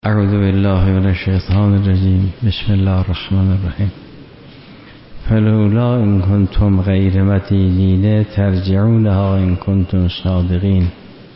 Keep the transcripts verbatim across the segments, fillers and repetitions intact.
اعوذ بالله من الشیطان الرجیم. بسم الله الرحمن الرحیم. فلولا ان کنتم غیر مدینین ترجعونها ان کنتم صادقین.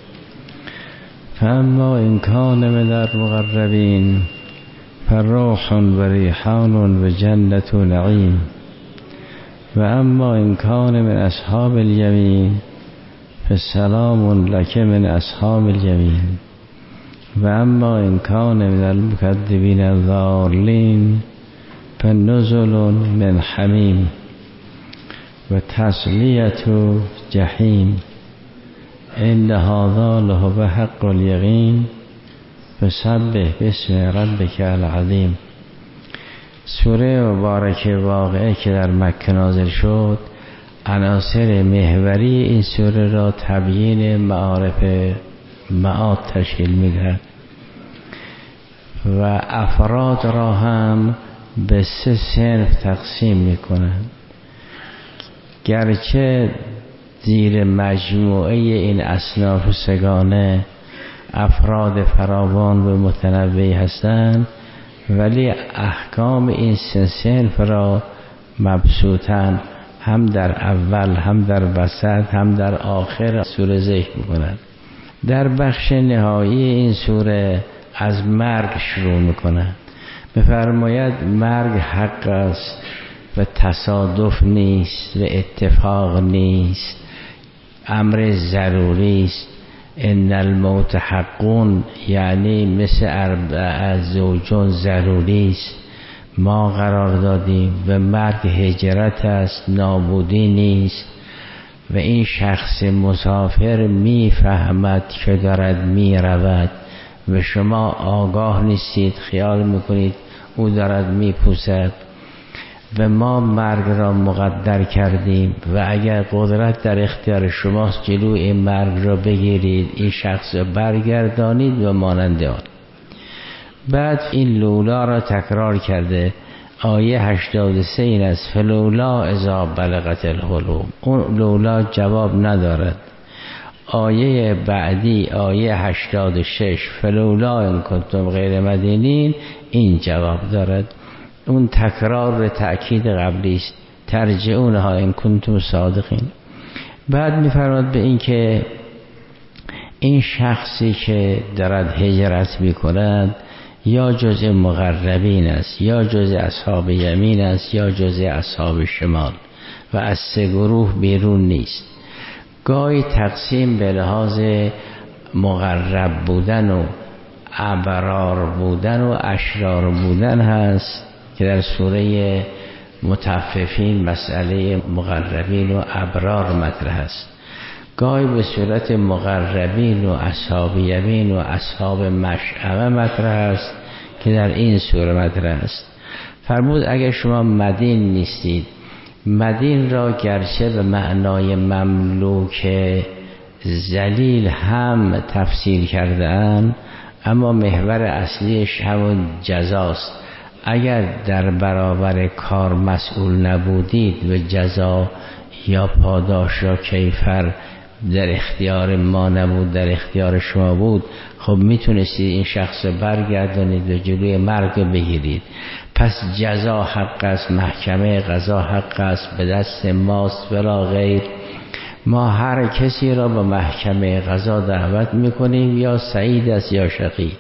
فاما ان کان من المقربین فروح و ریحان و جنة نعیم. و اما ان کان من اصحاب الیمین فسلام لک من اصحاب الیمین. و اما ان کان من المکذبین الضالین فنزل من حمیم و تسلیة جحیم. ان هذا لهو حق الیقین فسبح باسم ربک العظیم. سوره مبارکه واقعه که در مکه نازل شد، عناصر محوری این سوره را تبیین معارف معاد تشکیل می‌دهد و افراد را هم به سه صنف تقسیم می‌کنند. گرچه زیر مجموعه این اصناف سگانه افراد فراوان و متنوعی هستند، ولی احکام این سه صنف را مبسوطاً هم در اول هم در وسط هم در آخر سوره ذکر می‌کنند. در بخش نهایی این سوره از مرگ شروع می‌کند. می‌فرماید مرگ حق است و تصادف نیست و اتفاق نیست، امر ضروری است. ان الموت حقون، یعنی مثل اربع زوجون ضروری است، ما قرار دادیم. و مرگ هجرت است، نابودی نیست. و این شخص مسافر میفهمد که دارد میرود و شما آگاه نیستید، خیال میکنید او دارد میپوسد. و ما مرگ را مقدر کردیم و اگر قدرت در اختیار شماست جلوی این مرگ را بگیرید، این شخص را برگردانید و مانند آن. بعد این لولا را تکرار کرده. آیه هشتاد و سه این است: فلولا اذا بلغت الحلقوم. اون لولا جواب ندارد. آیه بعدی آیه هشتاد و شش فلولا ان کنتم غیر مدینین، این جواب دارد. اون تکرار تأکید قبلی است: ترجعونها ان کنتم صادقین. بعد می‌فرماید به این که این شخصی که دارد هجرت می‌کند یا جزء مقربین است، یا جزء اصحاب یمین است، یا جزء اصحاب شمال و از سه گروه بیرون نیست. گاهی تقسیم به لحاظ مقرب بودن و ابرار بودن و اشرار بودن هست که در سوره مطففین مسئله مقربین و ابرار مطرح است. گاهی به صورت مقربین و اصحاب یمین و اصحاب مشأمه مطرح است که در این سوره مطرح است. فرمود اگر شما مدین نیستید، مدین را گرچه به معنای مملوک ذلیل هم تفسیر کرده‌اند، اما محور اصلیش همون جزاست. اگر در برابر کار مسئول نبودید و جزا یا پاداش یا کیفر در اختیار ما نبود، در اختیار شما بود، خب میتونستید این شخص برگردانید و جلوی مرگ بگیرید. پس جزا حق است، محکمه قضا حق است، به دست ماست ولا غیر. ما هر کسی را به محکمه قضا دعوت میکنیم، یا سعید است یا شقی.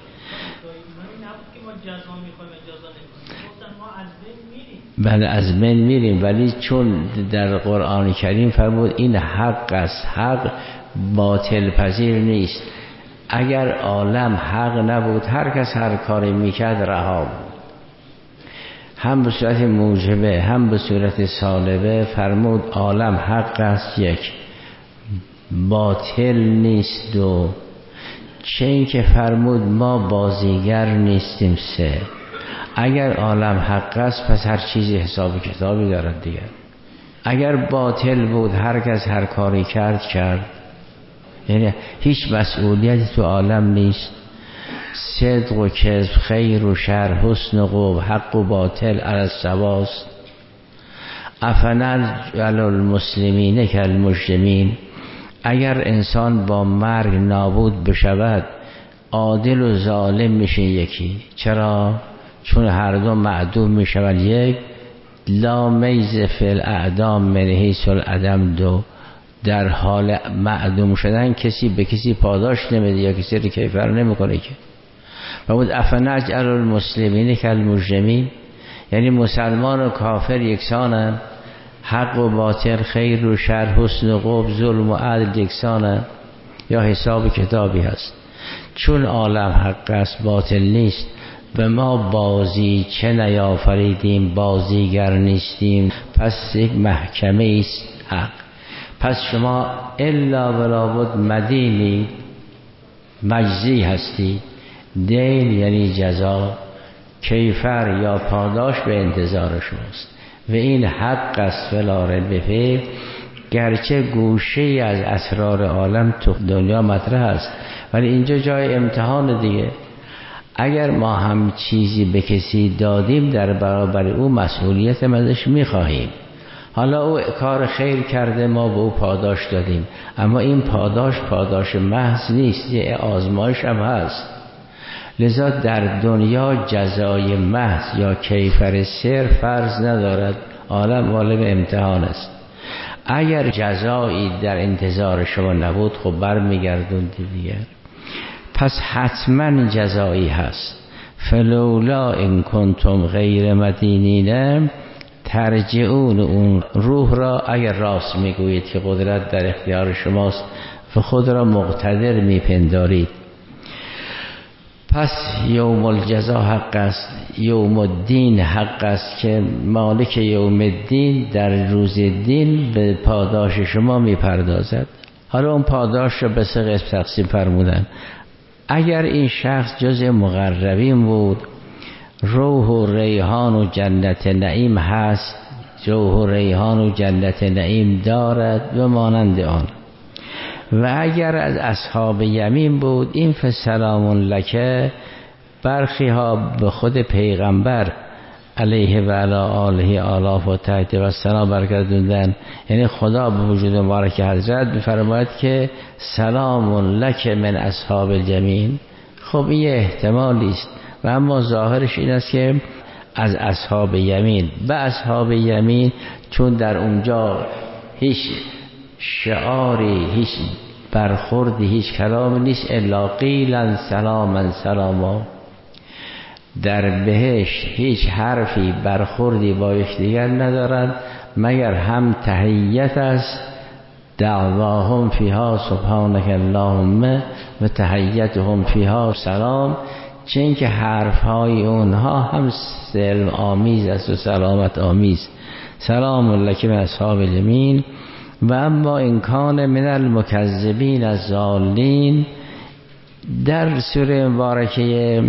بله از من میریم، ولی چون در قرآن کریم فرمود این حق است، حق باطل پذیر نیست. اگر عالم حق نبود هر کس هر کاری میکرد رها بود، هم به صورت موجبه هم به صورت سالبه. فرمود عالم حق است، یک باطل نیست، دو چه این که فرمود ما بازیگر نیستیم، سه اگر عالم حق است پس هر چیزی حساب کتابی دارد دیگر. اگر باطل بود هر کس هر کاری کرد کرد، یعنی هیچ مسئولیتی تو عالم نیست. صدق و کذب، خیر و شر، حسن و قبح، حق و باطل علی السواست. افنجعل المسلمین کالمجرمین. اگر انسان با مرگ نابود بشود عادل و ظالم میشه یکی. چرا؟ چون هر دو معدوم میشون یک. لا میز فی الاعدام من حیث العدم دو. در حال معدوم شدن کسی به کسی پاداش نمیده یا کسی رو کیفر نمیکنه که. و بود افنجعل المسلمین کالمجرمین، یعنی مسلمان و کافر یکسانن، حق و باطل، خیر و شر، حسن و قبح، ظلم و عدل یکسانن، یا حساب کتابی هست؟ چون عالم حق است باطل نیست و ما بازی چه نیافریدیم، بازیگر نیستیم، پس یک محکمه است حق. پس شما الا ولابد مدینی مجزی هستی. دین یعنی جزا، کیفر یا پاداش به انتظار شماست و این حق است ولا ریب فیه. گرچه گوشه از اسرار عالم تو دنیا مطرح است ولی اینجا جای امتحان دیگه. اگر ما هم چیزی به کسی دادیم در برابر او مسئولیت ازش میخواهیم. حالا او کار خیر کرده ما به او پاداش دادیم، اما این پاداش پاداش محض نیست، یه آزمایش هم هست. لذا در دنیا جزای محض یا کیفر سر فرض ندارد، عالم عالم امتحان است. اگر جزایی در انتظار شما نبود خب برمیگردوندی دیگر، پس حتما جزایی هست. فلولا ان کنتم غیر مدینین ترجعون، اون روح را اگر راست میگویید که قدرت در اختیار شماست و خود را مقتدر میپندارید. پس یوم الجزا حق است، یوم الدین حق است که مالک یوم الدین در روز دین به پاداش شما میپردازد. حالا اون پاداش را به سه قسم تقسیم فرمودن. اگر این شخص جز مقربین بود، روح و ریحان و جنت نعیم هست، روح و ریحان و جنت نعیم دارد و مانند آن. و اگر از اصحاب یمین بود، این فسلام لکه، برخی ها به خود پیغمبر علیه و علی آله آلاف و تحت و سلام برگردوندن، یعنی خدا به وجود مبارک حضرت بفرماید که سلام لکه من اصحاب الیمین. خب این احتمالی است و اما ظاهرش این است که از اصحاب یمین به اصحاب یمین، چون در اونجا هیچ شعاری، هیچ برخوردی، هیچ کلامی نیست الا قیلا سلاما سلاما. در بهشت هیچ حرفی برخوردی با یکدیگر ندارند مگر هم تحیت است، دعواهم فیها سبحانک اللهم و تحیتهم فیها سلام، چون که حرفهای اونها هم سلم آمیز است و سلامت آمیز. سلام لک من اصحاب الیمین. و اما این کان من المکذبین الضالین، در سوره مبارکه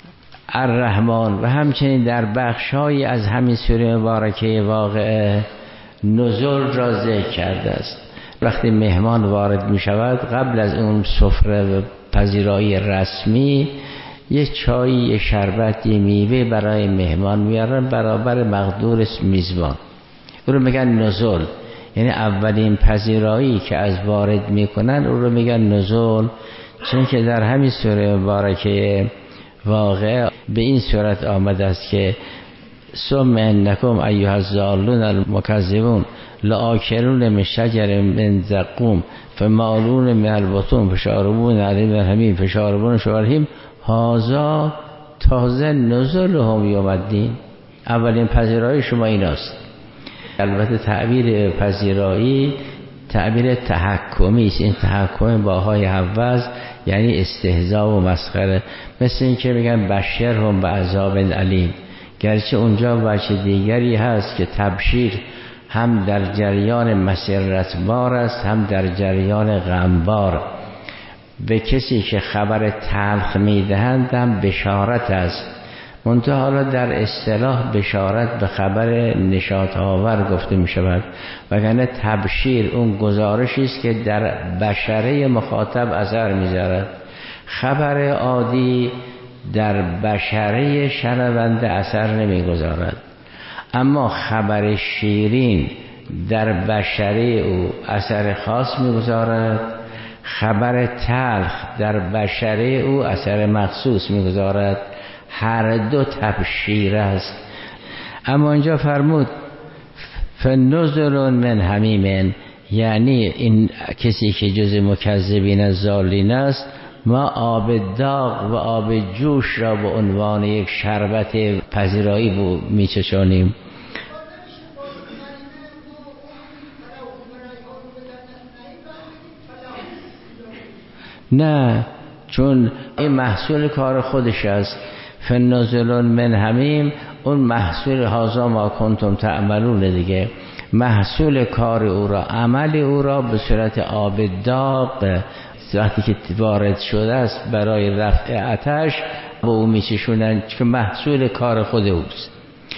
الرحمن و همچنین در بخش‌های از همین سوره مبارکه واقعه نزول را ذکر کرده است. وقتی مهمان وارد می شود، قبل از اون سفره و پذیرایی رسمی یه چای، یه شربت، یه میوه برای مهمان میارن برابر مقدور میزبان. او رو میگن نزول، یعنی اولین پذیرایی که از وارد میکنن او رو میگن نزول. چون که در همین سوره مبارکه واقعه به این صورت آمده است که ثم انکم ایها الضالون المکذبون لآکلون من شجر من زقوم فمالون من البطون فشاربون علیه من الحمیم فشاربون شوالحیم هذا تازه نزلهم یوم الدین. اولین پذیرایی شما این است. البته تعبیر پذیرایی تعبیر تحکمی است. این تحکم با های حوض یعنی استهزاء و مسخره، مثل این که میگن بشرهم بعذاب علیم. گرچه اونجا وجه دیگری هست که تبشیر هم در جریان مسرتبار است هم در جریان غمبار. به کسی که خبر تلخ میدهند هم بشارت است، منتها حالا در اصطلاح بشارت به خبر نشاط آور گفته می شود، وگرنه تبشیر اون گزارشی است که در بشره مخاطب اثر می‌ذارد. خبر عادی در بشره شنونده اثر نمی‌گذارد، اما خبر شیرین در بشره او اثر خاص می‌گذارد. خبر تلخ در بشره او اثر مخصوص میگذارد. هر دو تبشیر است. اما اینجا فرمود فنزل من حمیم، یعنی این کسی که جز مکذبین الضالین است، ما آب داغ و آب جوش را به عنوان یک شربت پذیرایی میچشانیم. نه، چون این محصول کار خودش است. فنزل من حمیم اون محصول هازا ما کنتم تعملون دیگه، محصول کار او را، عمل او را به صورت آب داغ وقتی که وارد شده است برای رفع آتش به او میچشونن که محصول کار خود اوست.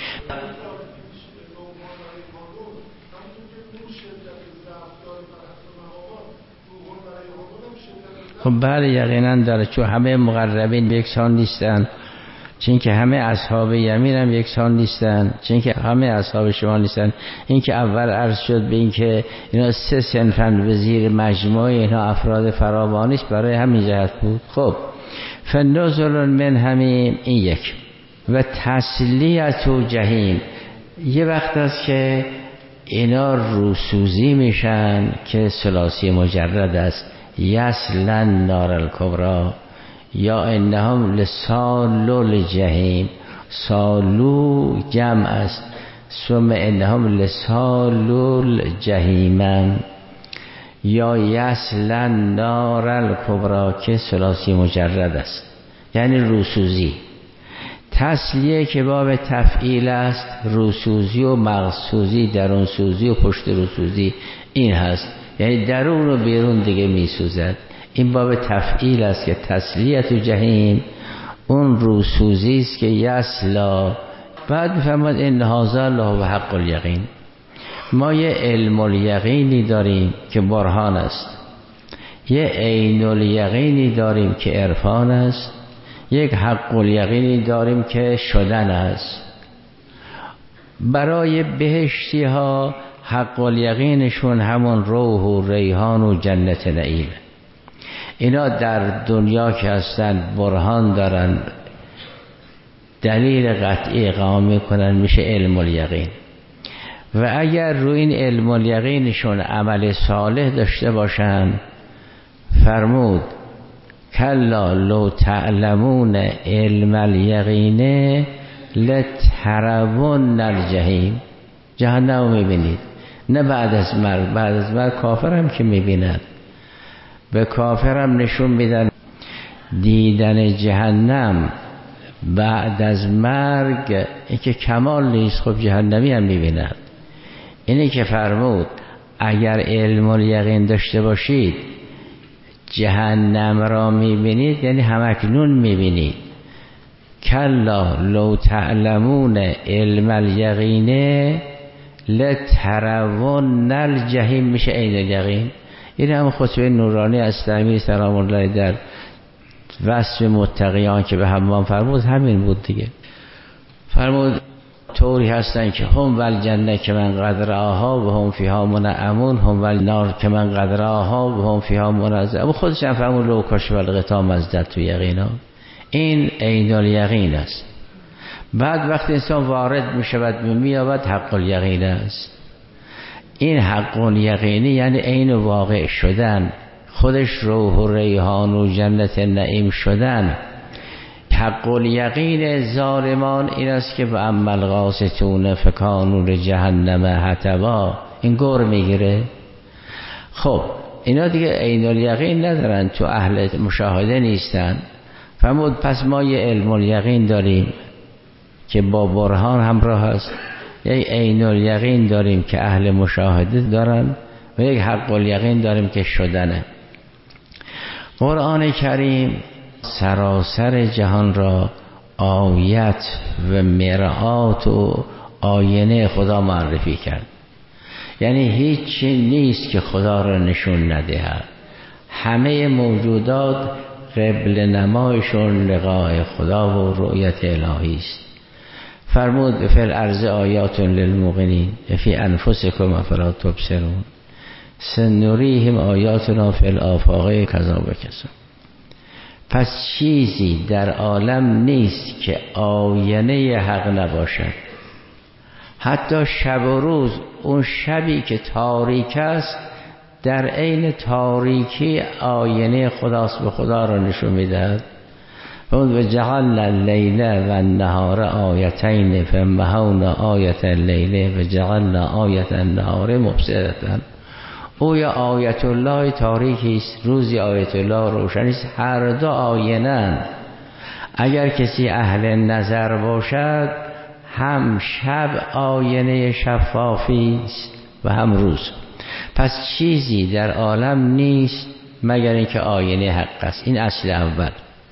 خب بله یقینا داره، چون همه مقربین یکسان نیستن، چون که همه اصحاب یمین هم یکسان نیستن، چون که همه اصحاب شمال نیستن. این که اول عرض شد به این که اینا سه صنفن به زیر مجموعه اینا افراد فراوانی است، برای همین جهت بود. خب فنزل من حمیم این یک، و تسلیت و جهیم. یه وقت است که اینا روسوزی میشن که ثلاثی مجرد است، یسلن نار الکبری یا انهم لسالو الجحیم. سالو جمع است، ثم انهم لسالو الجحیم، یا یسلن نار الکبری که ثلاثی مجرد است، یعنی روسوزی. تسلیه که باب تفعیل است، روسوزی و مغسوزی، درون سوزی و پشت روسوزی این هست، یعنی درون و بیرون دیگه میسوزد. این باب تفعیل است که تسلیت و جهیم اون روسوزی است که یسلا. بعد میفهمد این هذا الله و حق الیقین. ما یه علم الیقینی داریم که برهان است، یه عین الیقینی داریم که عرفان است، یک حق الیقینی داریم که شدن است. برای بهشتی ها حق الیقینشون همون روح و ریحان و جنت نعیم. اینا در دنیا که هستن برهان دارن، دلیل قطعی اقامه میکنن، میشه علم الیقین. و اگر روی این علم الیقینشون عمل صالح داشته باشن، فرمود کلا لو تعلمون علم الیقین لترون الجحیم. جهنم میبینید، نه بعد از مرگ. بعد از مرگ کافر هم که میبیند، به کافر هم نشون میدن دیدن جهنم بعد از مرگ این که کمال نیست. خب جهنمی هم میبیند. اینی که فرمود اگر علم الیقین داشته باشید جهنم را میبینید، یعنی همکنون میبینید. کلا لو تعلمون علم الیقین لترون الجحیم، میشه عین الیقین. این هم خطبه نورانی از امیر سلام الله در وصف متقیان که به حمام فرمود همین بود دیگه. فرمود طوری هستن که هم ول جنه که من قدر آها و هم فیها منعمون، هم ول نار که من قدر آها و هم فیها منعزم. و خودش هم فرمود لو کاش والغتا مزدد تو یقینا. این عین الیقین است. بعد وقتی انسان وارد می شود مییابد حق الیقین است. این حق الیقینی یعنی عین واقع شدن، خودش روح و ریحان و جنت نعیم شدن. حق الیقین ظالمان این است که و اما القاسطون فکانوا لجهنم حطبا، این گور میگیره. خب اینا دیگه عین الیقین ندارن، تو اهل مشاهده نیستن. فرمود پس ما یه علم الیقین داریم که با برهان همراه است، یک عین الیقین داریم که اهل مشاهده دارن، و یک حق الیقین داریم که شدنه. قرآن کریم سراسر جهان را آیت و مرآت و آینه خدا معرفی کرد. یعنی هیچی نیست که خدا را نشون ندهد. همه موجودات قبل نمایشون لقاء خدا و رؤیت الهی است. فرمود فی الارض آیات للموقنین فی انفسکم افلا تبصرون. سنوریهم آیاتنا فی الآفاق کذا و کذا. پس چیزی در عالم نیست که آینه حق نباشد. حتی شب و روز، اون شبی که تاریک است در عین تاریکی آینه خداست، به خدا را نشون میدهد. و جعلنا اللیل و النهار آیتین فمحونا آیت اللیل و جعلنا آیت النهار مبصرة. او یا آیت الله تاریکی است، روزی آیت الله روشنی است. هر دو آینه. اگر کسی اهل نظر باشد، هم شب آینه شفافی است و هم روز. پس چیزی در عالم نیست مگر اینکه آینه حق است. این اصل اول.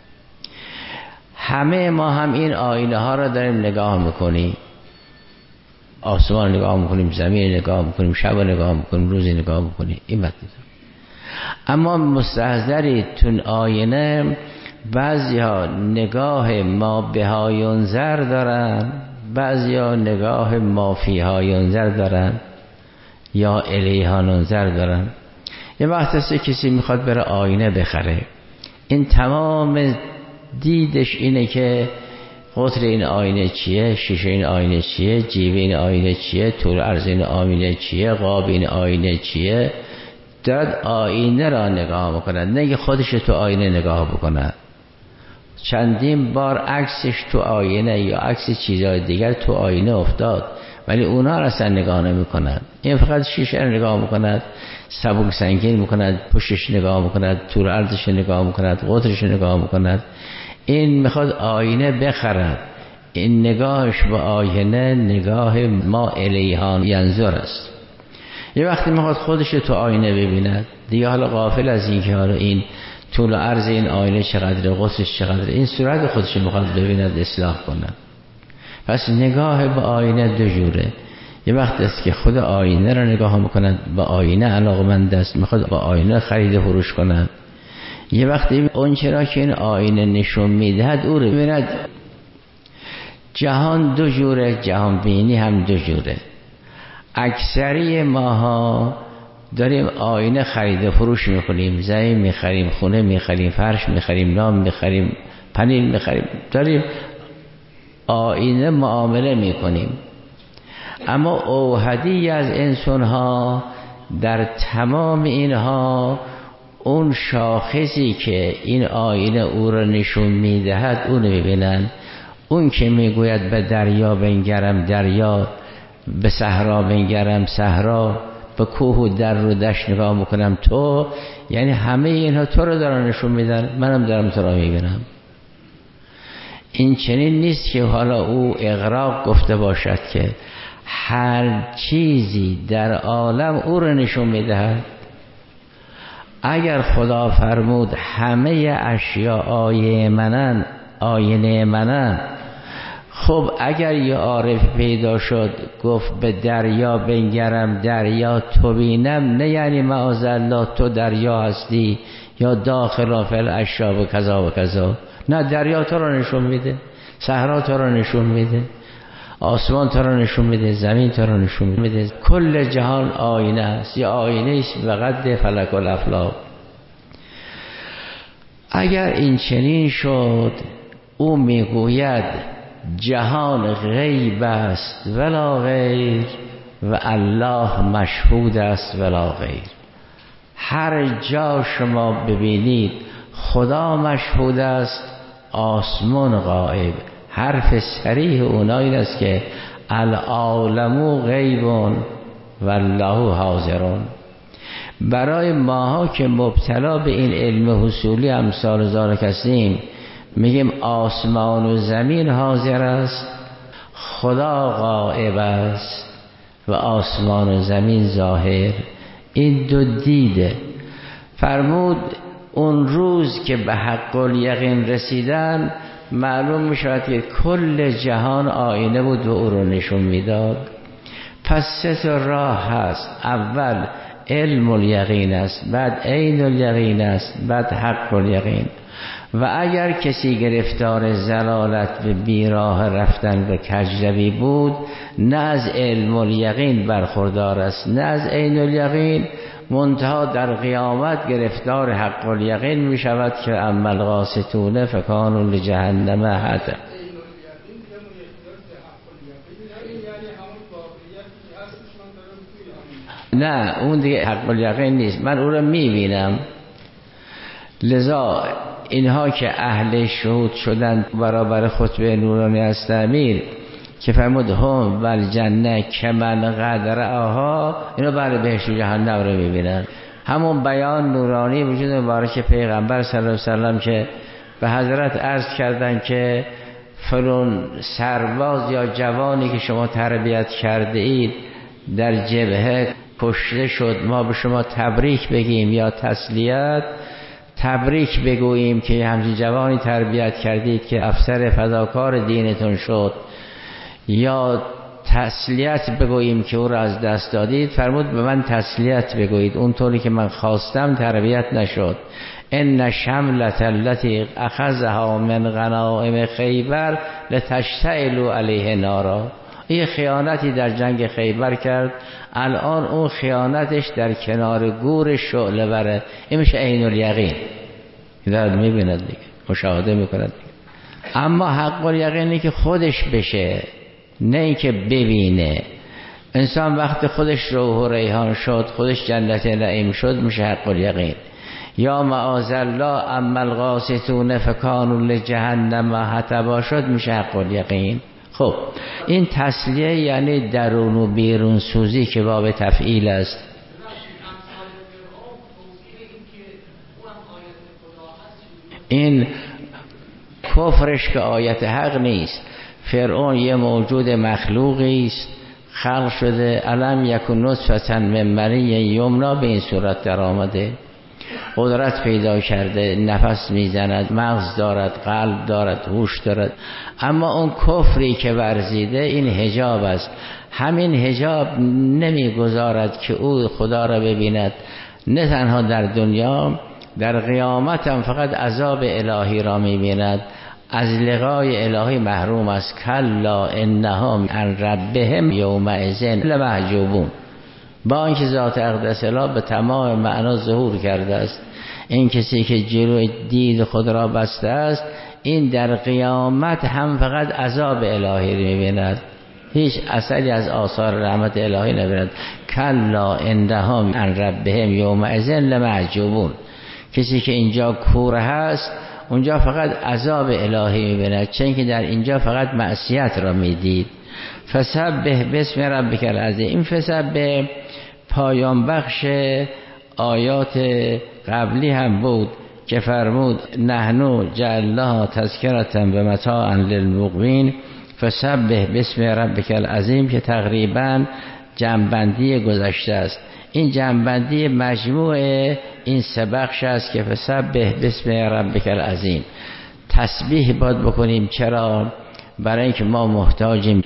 همه ما هم این آینه ها را داریم نگاه میکنیم. آسمان نگاه میکنیم، زمین نگاه میکنیم، شب نگاه میکنیم، روز نگاه میکنیم. این مطلب. اما مستحضری تون آینه، بعضی ها نگاه ما به ها ینظر دارن، بعضی ها نگاه ما فی ها ینظر دارن یا الیها نظر دارن. یه وقت هست کسی میخواد بره آینه بخره، این تمام دیدش اینه که قطر این آینه چیه، شیشه این آینه چیه، جیب این آینه چیه، طول عرض این آینه چیه، قاب این آینه چیه. دارد آینه را نگاه میکند، نه خودش تو آینه نگاه بکند. چندین عکس عکسش تو آینه یا عکس چیزهای دیگر تو آینه افتاد، ولی اونا را اصلا نگاه نمی کند. این فقط شیشه را نگاه میکند، سبک سنگین میکند، پشتش نگاه میکند، طول عرضش نگاه میکند، قطرش نگاه میکند. این میخواد آینه بخرد. این نگاهش به آینه نگاه ما الیها ینظر است. یه وقتی میخواد خودش تو آینه ببیند، دیگه حالا غافل از این که حالا این طول عرض این آینه چقدر، قطرش چقدر، این صورت خودش میخواد ببیند، اصلاح کند. پس نگاه به آینه دو جوره. یه وقت است که خود آینه را نگاه میکند، به آینه علاقمند است، میخواد با آینه خرید فروش کند. یه وقتی اون چرا که این آینه نشون میدهد او رو ببیند. جهان دو جوره، جهان بینی هم دو جوره. اکثری ماها داریم آینه خرید فروش میکنیم، زمین میخریم، خونه میخریم، فرش میخریم، نام میخریم، پنیر میخریم، داریم آینه معامله میکنیم. اما اوحدی از انسان ها در تمام اینها، اون شاخصی که این آینه او را نشون میدهد اون رو ببینن. اون که میگوید به دریا بنگرم دریا، به صحرا بنگرم صحرا، به کوه و در و دشت نگاه میکنم تو، یعنی همه اینها تو رو دارن نشون میدن، منم دارم تو را میبینم. این چنین نیست که حالا او اغراق گفته باشد که هر چیزی در عالم او رو نشون میدهد. اگر خدا فرمود همه اشیاء آیه منن، آینه منن، خب اگر یه عارف پیدا شد گفت به دریا بنگرم دریا تو بینم، نه یعنی معاذالله تو دریا هستی یا داخل فی الاشیاء و کذا و کذا. نه، دریا تو رو نشون میده، صحرا تو رو نشون میده، آسمان تو رو نشون میده، زمین تو رو نشون میده. کل جهان آینه است، یا آینه است به قد فلک الافلاک. اگر این چنین شد، او میگوید جهان غیب است ولا غیر و الله مشهود است ولا غیر. هر جا شما ببینید خدا مشهود است، آسمان غائب. حرف صریح اونا این است که العالم غیب والله حاضر. برای ماها که مبتلا به این علم حصولی امثال ذالک هستیم، میگیم آسمان و زمین حاضر است، خدا غائب است و آسمان و زمین ظاهر. این دو دیده. فرمود اون روز که به حق الیقین رسیدن، معلوم میشود که کل جهان آینه بود و او رو نشون میداد. پس سه تا راه هست. اول علم الیقین است، بعد عین الیقین است، بعد حق الیقین. و اگر کسی گرفتار ضلالت به بیراه رفتن به کجروی بود، نه از علم الیقین برخوردار است نه از عین الیقین، منتها در قیامت گرفتار حق الیقین می شود که اما القاسطون فکانوا لجهنم حطب. نه اون دیگه حق الیقین نیست، من اون رو می بینم. لذا اینها که اهل شهود شدن برابر خطبه نورانی است امیر که فرمود هم والجنه کمن قدر آها، اینو برای بهشت و جهنم رو میبینن. همون بیان نورانی وجود مبارک پیغمبر صلی الله علیه وسلم که به حضرت عرض کردن که فلان سرباز یا جوانی که شما تربیت کرده اید در جبهه کشته شد، ما به شما تبریک بگیم یا تسلیت؟ تبریک بگوییم که همچین جوانی تربیت کردید که افسر فداکار دینتون شد، یا تسلیت بگوییم که او را از دست دادید؟ فرمود به من تسلیت بگویید، اونطوری که من خواستم تربیت نشد. ان شملة التي اخذها من غنائم خیبر لتشتعل علیه نارا. این خیانتی در جنگ خیبر کرد، الان اون خیانتش در کنار گور شعله بره. این میشه عین الیقین، دارد میبیند دیگه، مشاهده میکند دیگه. اما حق الیقینی که خودش بشه، نه این که ببینه. انسان وقت خودش روح و ریحان شد، خودش جنت نعیم شد، میشه حق الیقین. یا معاذ الله اما القاسطون فکانوا لجهنم حطبا شد، میشه حق الیقین. خب این تسلیه یعنی درون و بیرون سوزی که باب تفعیل است. این کفرش که آیت حق نیست. فرعون یه موجود مخلوقی است، خلق شده، علم یکن نطفة من منی یمنا، به این صورت در آمده، قدرت پیدا کرده، نفس میزند، مغز دارد، قلب دارد، هوش دارد. اما اون کفری که ورزیده این حجاب است. همین حجاب نمیگذارد که او خدا را ببیند. نه تنها در دنیا، در قیامت هم فقط عذاب الهی را میبیند، از لقای الهی محروم است. کلا انهم عن ربهم یومئذ لمحجوبون. با اینکه ذات اقدس اله به تمام معنا ظهور کرده است، این کسی که جلوی دید خود را بسته است، این در قیامت هم فقط عذاب الهی رو می‌بیند، هیچ اثری از آثار رحمت الهی نمی‌بیند. کلا انهم عن ربهم یومئذ لمحجوبون. کسی که اینجا کور هست، اونجا فقط عذاب الهی می‌بیند، چون که در اینجا فقط معصیت را می‌دید. فسبح باسم ربک العظیم. این فسبح پایان بخش آیات قبلی هم بود که فرمود نحنو جعلناها تذکرة و متاعا للمقوین. فسبح باسم ربک العظیم که تقریبا جمع‌بندی گذشته است. این جمع‌بندی مجموع این سه بخش است که فسبح باسم ربک العظیم. تسبیح باید بکنیم. چرا؟ برای اینکه ما محتاجیم.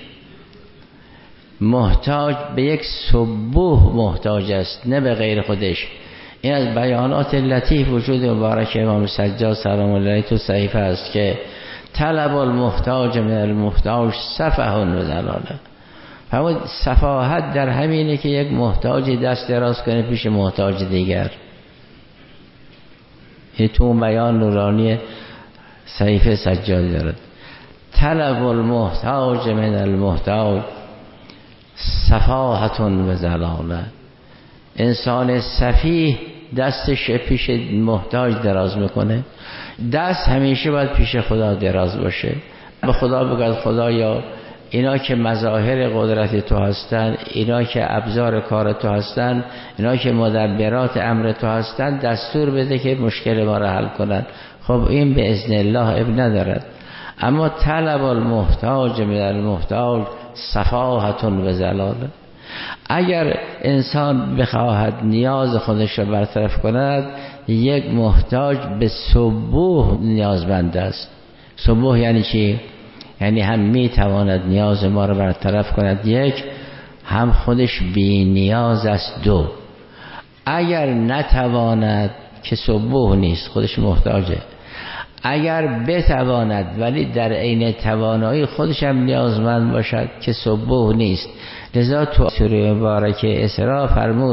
محتاج به یک سبوح محتاج است، نه به غیر خودش. این از بیانات لطیف وجود مبارک امام سجاد سلام الله علیه تو صحیفه است که طلب المحتاج من المحتاج سفه و ضلاله. فرمود سفاهت در همینه که یک محتاجی دست دراز کنه پیش محتاج دیگر. این تو بیان نورانی صحیفه سجاد دارد. طلب المحتاج من المحتاج سفاهتون و ضلاله. انسان سفیه دستش پیش محتاج دراز میکنه. دست همیشه باید پیش خدا دراز باشه. به خدا بگید خدایا اینا که مظاهر قدرت تو هستن، اینا که ابزار کار تو هستن، اینا که مدبرات امر تو هستن، دستور بده که مشکل ما را حل کنن. خب این به اذن الله اب ندارد. اما طلب المحتاج من المحتاج صفاحتون و زلاله. اگر انسان بخواهد نیاز خودش را برطرف کند، یک محتاج به سبوح نیازمند است. سبوح یعنی چی؟ یعنی هم میتواند نیاز ما را برطرف کند، یک، هم خودش بی نیاز است، دو. اگر نتواند که سبوح نیست، خودش محتاجه. اگر بتواند ولی در عین توانایی خودش هم نیازمند باشد که سبوح نیست. لذا تو سوره مبارکه اسراء فرمود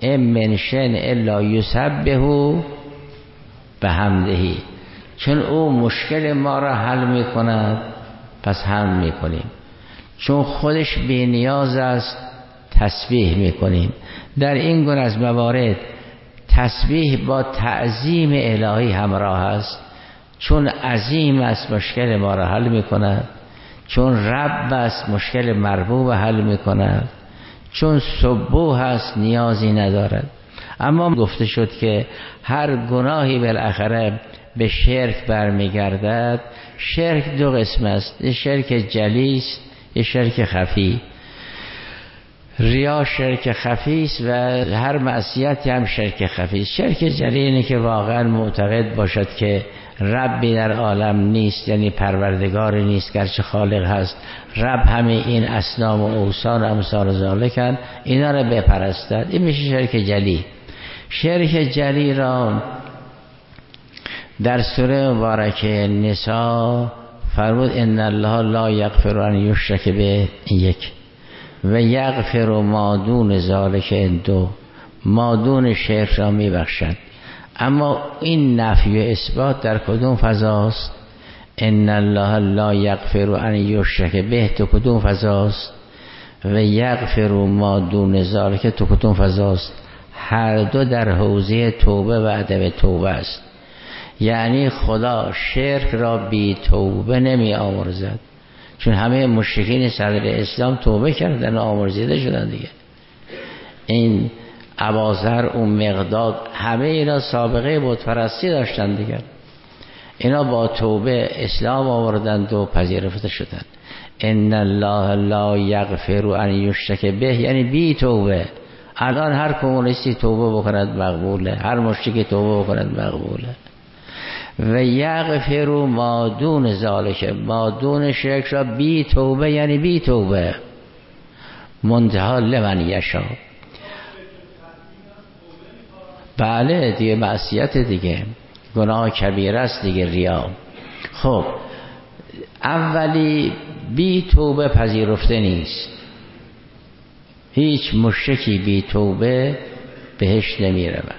ام من شن الا یسبحو بحمدهی، چون او مشکل ما را حل میکند پس حمد میکنیم، چون خودش بی نیاز است تسبیح میکنیم. در این گونه از موارد تسبیح با تعظیم الهی همراه است، چون عظیم است مشکل ما را حل میکند، چون رب است مشکل مربوب حل میکند، چون سبوح است نیازی ندارد. اما گفته شد که هر گناهی بالاخره به شرک برمیگردد. شرک دو قسم است، یه شرک جلی است، یه شرک خفی. ریا شرک خفی است و هر معصیتی هم شرک خفی است. شرک جلی اینه که واقعا معتقد باشد که ربی در عالم نیست، یعنی پروردگاری نیست گرچه خالق هست، رب همه این اصنام و اوثان امثال ذالکن، اینا را بپرستد. این میشه شرک جلی. شرک جلی را در سوره مبارکه نساء فرمود ان الله لا یغفر ان یشرک به، یک، و یغفر ما دون ذالک، دو، ما دون شرک را میبخشد. اما این نفی و اثبات در کدوم فضاست؟ ان الله لا یغفر ان یشرک به تو کدوم فضاست؟ و یغفر ما دون ذالک تو کدوم فضاست؟ هر دو در حوزه توبه و عدم توبه است. یعنی خدا شرک را بی توبه نمی آمرزد، چون همه مشرکین صدر اسلام توبه کردن و آمرزیده شدن دیگه. این اباذر، اون مقداد، همه اینا سابقه بتپرستی داشتن دیگه. اینا با توبه اسلام آوردند و پذیرفته شدند. ان الله لا یغفر ان یشرک به، یعنی بی توبه. الان هر کمونیستی توبه بکند مقبوله، هر مشرکی توبه بکند مقبوله. و یغفر ما دون ذالک، ما دون شرک را بی توبه، یعنی بی توبه، منتها لمن یشا. بله دیگه معصیت دیگه، گناه کبیره است دیگه، ریا. خب اولی بی توبه پذیرفته نیست، هیچ مشرکی بی توبه بهش نمی رود.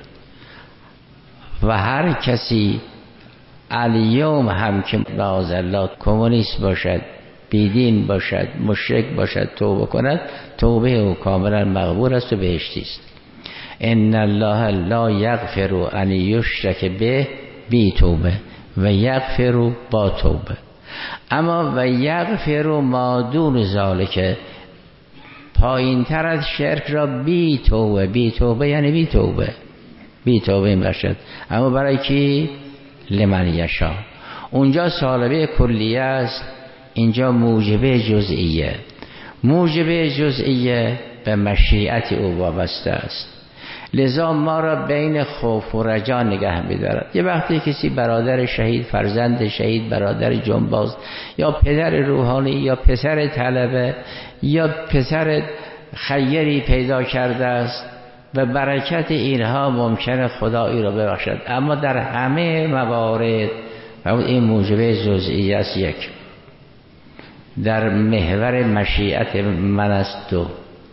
و هر کسی الیوم هم که معاذالله کمونیست باشد، بیدین باشد، مشرک باشد، توبه کند، توبه او کاملا مقبول است و بهشتی است. ان الله لا یغفر ان یشرک به، بی توبه، و یغفر با توبه. اما و یغفر ما دون ذالک، پایین تر از شرک را بی توبه، بی توبه یعنی بی توبه، بی توبه باشد. اما برای کی؟ لمن یشا. اونجا سالبه کلیه است، اینجا موجبه جزئیه. موجبه جزئیه به مشیت او وابسته است، لذا ما را بین خوف و رجا نگه می‌دارد. یه وقتی کسی برادر شهید، فرزند شهید، برادر جنباز، یا پدر روحانی، یا پسر طلبه، یا پسر خیری پیدا کرده است و برکت اینها ممکنه خدا ای را ببخشد، اما در همه موارد این موجبه جزئی است. یک، در محور مشیت من است. دو،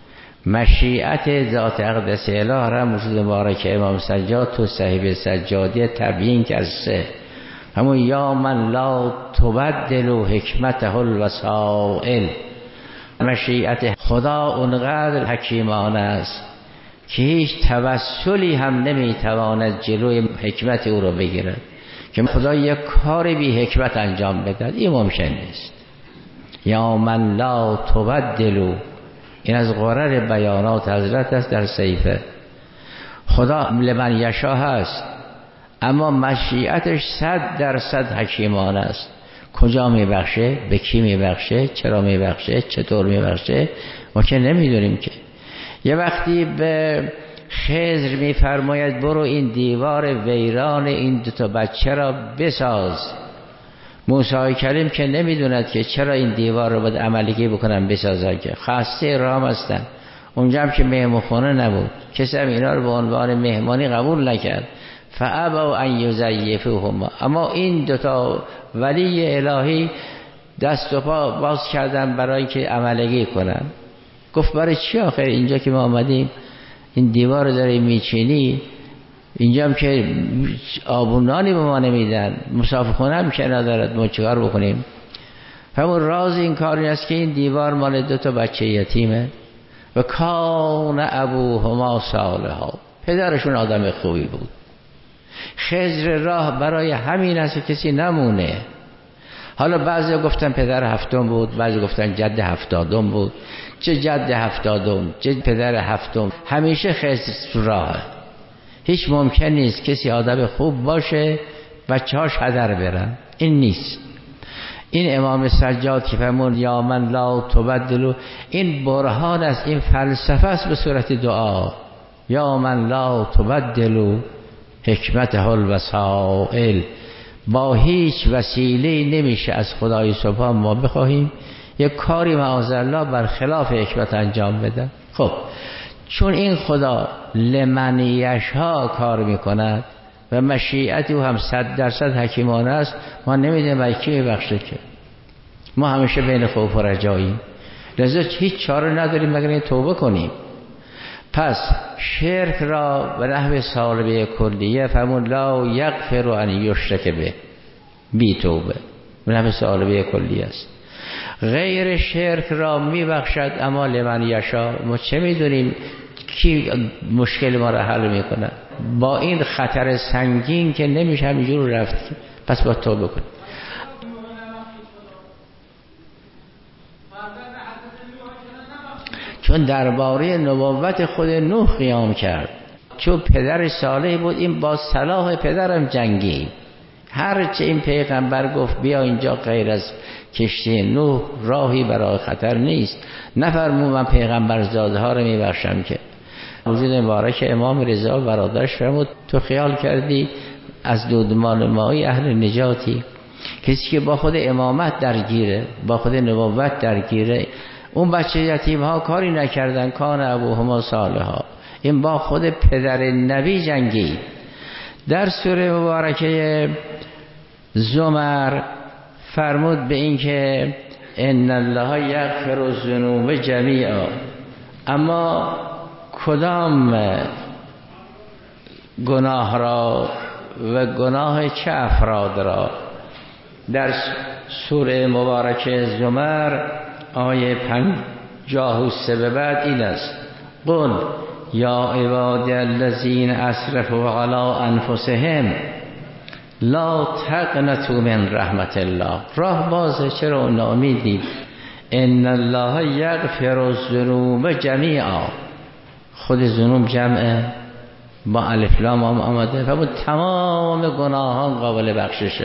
مشیت ذات اقدس اله را موجود مبارک امام سجاد تو صحیفه سجادی تبیین کرد. سه، همون یا من لا تبدل حکمته الوسائل، مشیت خدا اونقدر حکیمانه است که هیچ توسلی هم نمیتواند جلوی حکمت او را بگیرد، که خدا یک کار بی حکمت انجام بدهد، این ممکن نیست. یا من لا تبدل، این از غرر بیانات حضرت است در صحیفه. خدا لمن یشا هست، اما مشیتش صد درصد حکیمانه است. کجا میبخشه، به کی میبخشه، چرا میبخشه، چطور میبخشه، ما که نمیدونیم که. یه وقتی به خضر میفرماید برو این دیوار ویران این دو تا بچه را بساز، موسی کلیم که نمیدوند که چرا این دیوار رو باید عملیگی بکنن بسازن، که خاصه رام هستن. اونجا هم که مهمانخانه نبود، کسی هم اینا رو به عنوان مهمانی قبول نکرد. فابوا ان یضیفوهما، اما این دوتا ولی الهی دست و پا باز کردن برای که عملیگی کنن. گفت برای چی آخر اینجا که ما آمدیم این دیوار رو داری میچینی، اینجا هم که آبونانی به ما نمیدن، مسافر خونه هم که ندارد، ما چیکار بکنیم؟ همون راز این کاری است که این دیوار مال دو تا بچه یتیمه و کان ابوهما صالحا، پدرشون آدم خوبی بود. خضر راه برای همین است که کسی نمونه. حالا بعضی گفتن پدر هفتم بود، بعضی گفتن جد هفتادم بود. چه جد هفتادم چه پدر هفتم، همیشه خضر راهه. هیچ ممکن نیست کسی آدم خوب باشه بچه هاش هدر برن، این نیست. این امام سجاد که فرمود یا من لا تبدلو، این برهان است، این فلسفه است به صورت دعا. یا من لا تبدلو حکمت الوسائل، با هیچ وسیله نمیشه از خدای سبحان ما بخواهیم یک کاری معاذالله برخلاف حکمت انجام بده. خب چون این خدا لمن یشاء کار میکند و مشیت او هم صد درصد حکیمانه است، ما نمیدونیم برای کی میبخشه که ما همیشه بین خوف و رجاییم، لذا هیچ چاره نداریم مگر این توبه کنیم. پس شرک را به نحو سالبه کلیه فرمود لا یغفر ان یشرک به، بی توبه به نحو سالبه کلیه است. غیر شرک را میبخشد اما لمن یشاء، ما چه میدونیم کی مشکل ما را حل میکنه؟ با این خطر سنگین که نمیشه همینجور رفت، پس با توبه کنیم. چون درباره نبوت خود نوح قیام کرد، چون پدر صالح بود، این با صلاح پدرم جنگی. هرچه این پیغمبر گفت بیا اینجا غیر از کشتی نوح راهی برای خطر نیست، نفرمود من پیغمبر زاده ها رو میبخشم که. وجود مبارک امام رضا برادرش فرمود تو خیال کردی از دودمان مایی اهل نجاتی؟ کسی که با خود امامت درگیره، با خود نبوت درگیره، اون بچه یتیم ها کاری نکردن، کان ابوهما صالحا، این با خود پدر نبی جنگی. در سوره مبارکه زمر فرمود به این که ان الله یغفر الذنوب جمیعا، اما کدام گناه را و گناه چه افراد را؟ در سوره مبارکه زمر آیه پنجاه و سه به بعد این است قل یا عبادی الذین اسرفوا علی انفسهم لا تقنطوا من رحمت الله. راه بازه، چرا ناامیدید؟ ان الله یغفر الذنوب جمیعا، خود ذنوب جمعه با الف لام هم آمده، فرمود تمام گناهان قابل بخششه.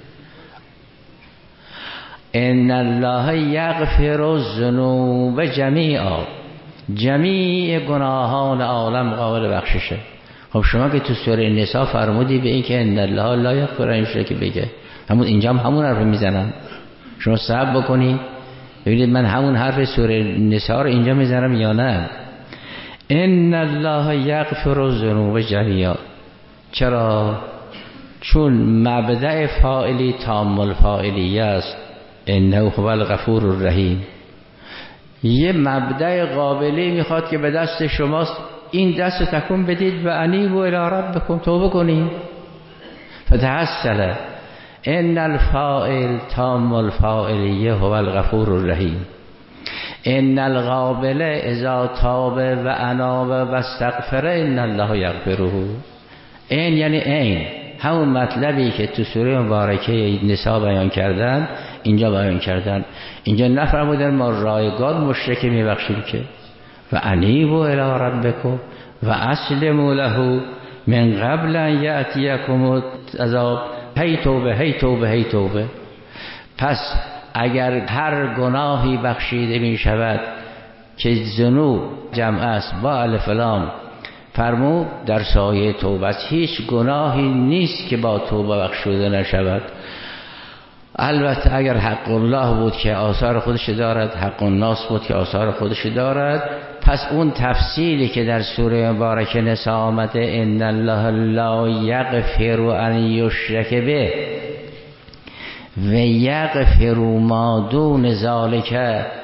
ان الله یغفر الذنوب جمیعا، جمیع گناهان عالم قابل بخششه. خب شما که تو سوره نساء فرمودی به این که ان الله لا یغفر ان یشرک به، همون اینجا هم همون حرف میزنن. شما صبر بکنید ببینید من همون حرف سوره نساء رو اینجا میزنم یا نه. ان الله یغفر الذنوب جمیعا، چرا؟ چون مبدأ فاعلی تام الفاعلیه است، انه هو الغفور الرحیم. یه مبدأ قابلی میخواد که به دست شماست، این دست تکون بدید و انیبوا الی ربکم، توبه کنید. فتحصل ان الفاعل تام الفاعلیه هو الغفور الرحیم. ان القابل اذا تاب و اناب و استغفر ان الله یغفره. این یعنی این همون مطلبی که تو سوره مبارکه نساء بیان کردن اینجا بیان کردن. اینجا نفرمودن ما رایگان مشرک میبخشیم که و انیبوا الی ربکم و اسلموا له من قبل ان یأتیکم العذاب. هی توبه هی توبه هی توبه. پس اگر هر گناهی بخشیده می شود که ذنوب جمع است با الف لام، فرمود در سایه توبه هیچ گناهی نیست که با توبه بخشوده نشود. البته اگر حق الله بود که آثار خودش دارد، حق الناس بود که آثار خودش دارد، پس اون تفصیلی که در سوره مبارکه نساء آمده ان الله لا یغفر ان یشرک به و یغفر ما دون ذالک،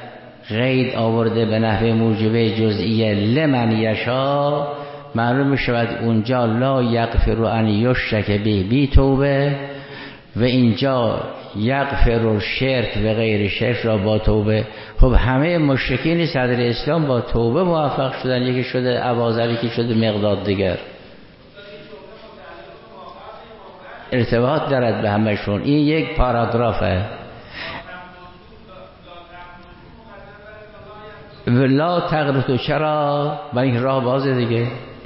قید آورده به نحو موجبه جزئیه لمن یشا، معلوم می شود اونجا لا یغفر ان یشرک به بی توبه و اینجا یغفر شرک و غیر شرک را با توبه. خب همه مشرکین صدر اسلام با توبه موفق شدن، یکی شده ابوذر، یکی شده مقداد دیگر، ارتباط دارد به همشون. این یک پاراگرافه. لا تقنطوا، چرا؟ برای این راه بازه دیگه.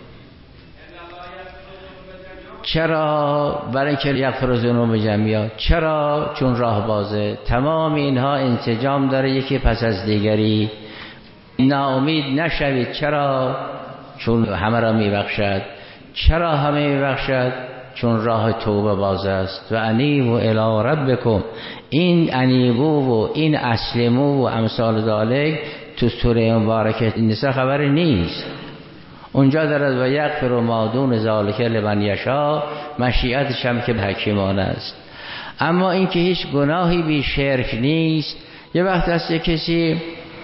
چرا؟ برای اینکه یغفر الذنوب جمیعا. چرا؟ چون راه بازه. تمام اینها انسجام داره یکی پس از دیگری. ناامید نشوید. چرا؟ چون همه را میبخشد. چرا همه میبخشد؟ چون راه توبه باز است. و انیبوا الی ربکم، این انیبوا و این اسلموا و امثال ذالک تو سوره مبارکه النساء خبری نیست. اونجا دارد و یغفر ما دون ذالک لمن یشاء، مشیتش هم که حکیمانه است. اما این که هیچ گناهی بی شرک نیست. یه وقت است یه کسی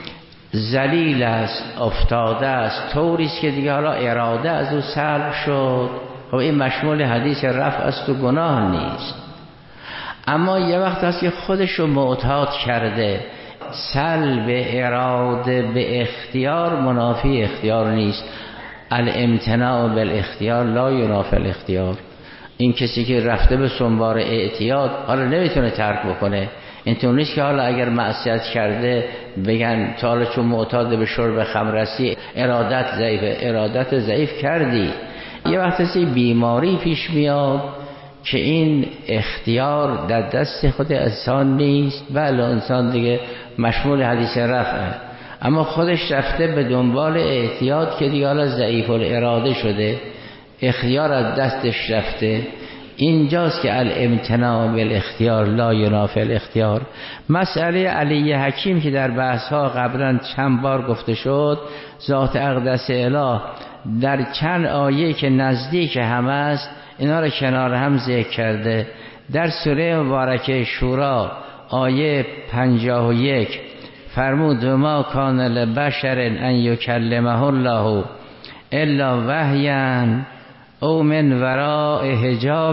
ذلیل است، افتاده است، طوری است که دیگه حالا اراده از او سلب شد، خب این مشمول حدیث رفع است و گناه نیست. اما یه وقت است که خودش رو معتاد کرده. سلب اراده به اختیار منافی اختیار نیست. الامتناع بالاختیار لا ینافی الاختیار. این کسی که رفته به سنبار اعتیاد حالا نمیتونه ترک بکنه. اینطور نیست که حالا اگر معصیت کرده بگن تا حالا چون معتاد به شرب خمرسی ارادت ضعیفه. ارادت ضعیف کردی. یه وقت هستی بیماری پیش میاد که این اختیار در دست خود انسان نیست. بله انسان دیگه مشمول حدیث رفعه، اما خودش رفته به دنبال اعتیاد که دیگه حالا ضعیف الاراده شده، اختیار از دستش رفته. اینجاست که الامتناع بالاختیار لا ینافی الاختیار. مسئله علی حکیم که در بحث ها قبلا چند بار گفته شد، ذات اقدس اله در چند آیه که نزدیک هم است اینا را کنار هم ذکر کرده. در سوره مبارکه شورا آیه پنجاه و یک فرمود ما کان لبشر ان یکلمه الله الا وحیا او من وراء حجاب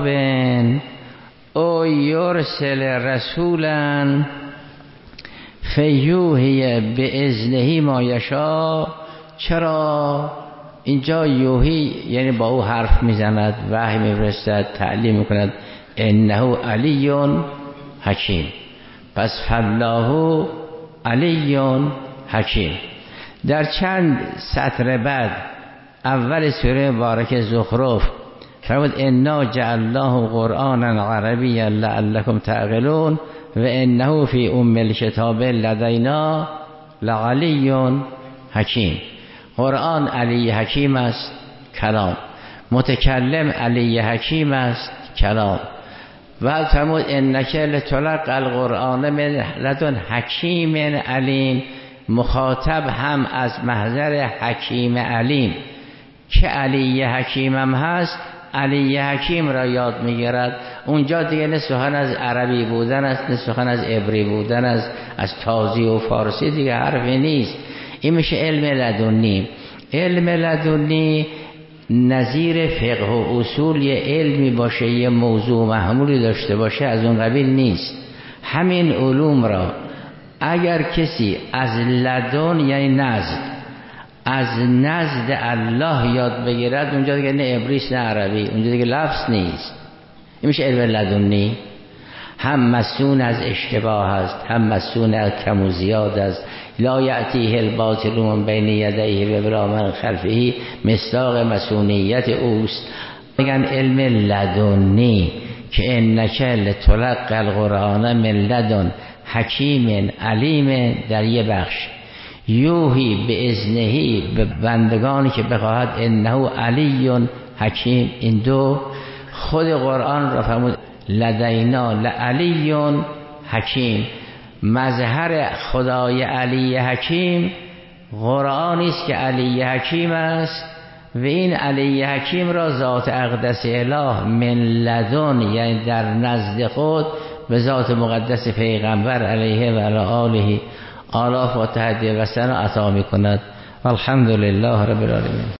او یرسل رسولا فیوحی باذنه ما یشاء. چرا؟ اینجا یوحی یعنی با او حرف میزند، وحی میفرستد، تعلیم میکند. انه علی حکیم، پس فالله علی حکیم. در چند سطر بعد اول سوره مبارکه زخرف فرمود انا جعلناه قرآنا عربیا لعلکم تعقلون و انه فی ام الکتاب لدینا لعلی حکیم. قرآن علی حکیم است، کلام. متکلم علی حکیم است، کلام. و فرمود انک لتلقی القرآن من لدن حکیم علیم. مخاطب هم از محضر حکیم علیم که علی حکیمم هست، علی حکیم را یاد میگیرد. اونجا دیگه نه سخن از عربی بودن است، نه سخن از عبری بودن است، از تازی و فارسی دیگه حرفی نیست. این میشه علم لدنی. علم لدنی نظیر فقه و اصول یه علمی باشه، یه موضوع محمولی داشته باشه، از اون قبیل نیست. همین علوم را اگر کسی از لدن یعنی نزد، از نزد الله یاد بگیرد، اونجا دیگه نه عبریست نه عربی، اونجا دیگه لفظ نیست. این میشه علم لدنی. هم مسون از اشتباه است، هم مسون از کم و زیاد است. لا یأتیه الباطل من بین یدیه و ولا من خلفه، مصداق مسونیت اوست. میگن علم لدنی که انک لتلقی القرآن من لدن حکیم علیم. در یه بخش یوحی به اذنهی به بندگانی که بخواهد انه علی حکیم. این دو خود قرآن را فرمود لدینا لعلی حکیم. مظهر خدای علی حکیم قرآنی است که علی حکیم است و این علی حکیم را ذات اقدس اله من لدن یعنی در نزد خود به ذات مقدس پیغمبر علیه و آله آلاف و تهدیه و سن عطا می کند. الحمدلله رب العالمین.